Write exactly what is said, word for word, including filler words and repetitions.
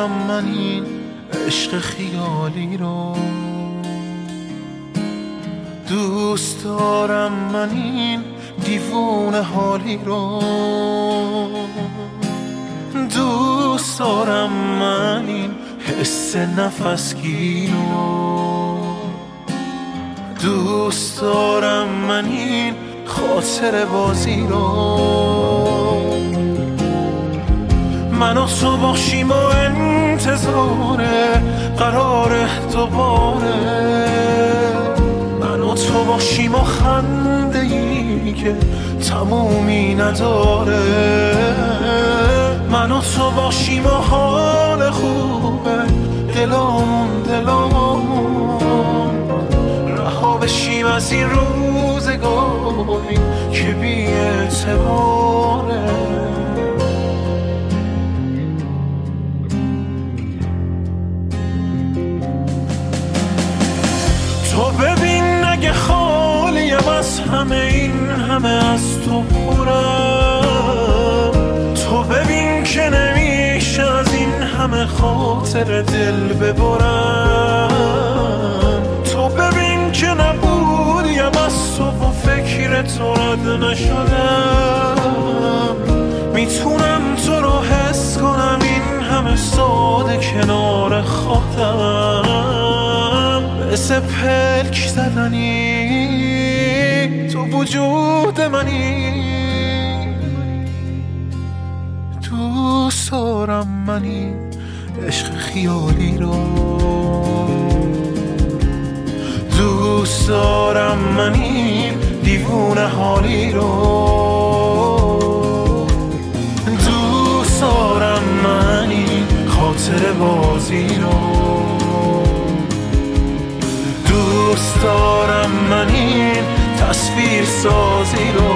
دارم من این عشق خیالی رو، دوست دارم من این دیوونه حالی رو، دوست دارم من این حس نفسگیر رو، دوست دارم من این خاطر بازی رو. من و تو باشیم و انتظار قرار دوباره، من و تو باشیم و خنده ای که تمومی نداره، من و تو باشیم و حال خوبه دلامون دلامون، رها بشیم از این روزگاری که بی اعتباره. تو ببین اگه خالیم از همه این همه از تو پرم، تو ببین که نمیشه از این همه خاطر دل ببرم، تو ببین که نبودیم از تو و فکر تو رد نشدم، میتونم تو رو حس کنم این همه ساده کنار خودم، مثل پلک زدنی تو وجود منی، دوست دارم من این عشق خیالی رو، دوست دارم من این دیوونه حالی رو، دوست دارم من این خاطر بازی رو، دوست دارم من این تصویر سازی رو.